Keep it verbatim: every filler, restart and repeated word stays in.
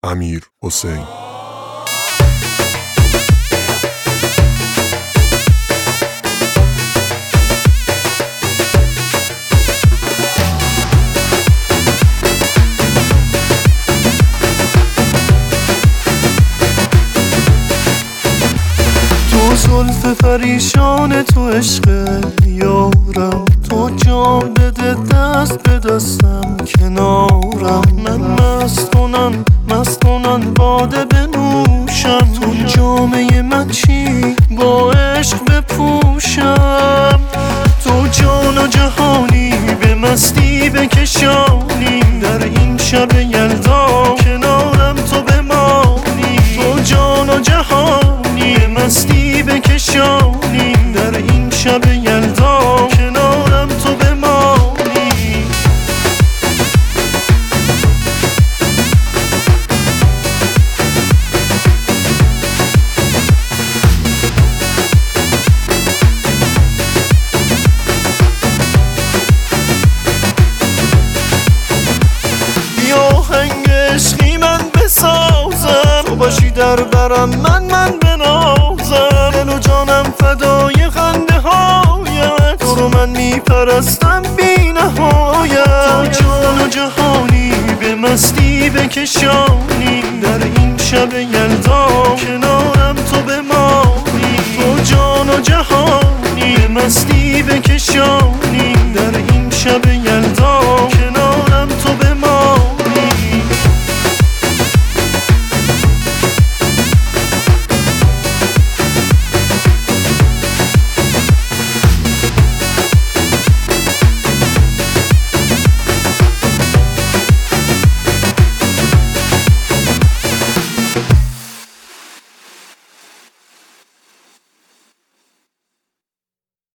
امیرحسین. تو زلف پریشان تو عشق یارم، تو جام بده دست به دستم کنارم، من مست کنن مست کنن باده بنوشم، تو جامعه من چی با عشق بپوشم، تو جان و جهانی به مستی بکشانی، در این شب یلدا کنارم تو بمانی، تو جان و جهانی به مستی بکشانی، در این شب یلدا کنارم تو بمانی. بیا آهنگ عشقی من بسازم، تو باشی در برم من من بنازم، دل و جانم فدای خنده هایت، تو رو من میپرستم بی نهایت، تو جان و جهانی به مستی بکشانی، در این شب یلدا کنارم تو بمانی، تو جان و جهانی به مستی بکشانی، در این شب یلدا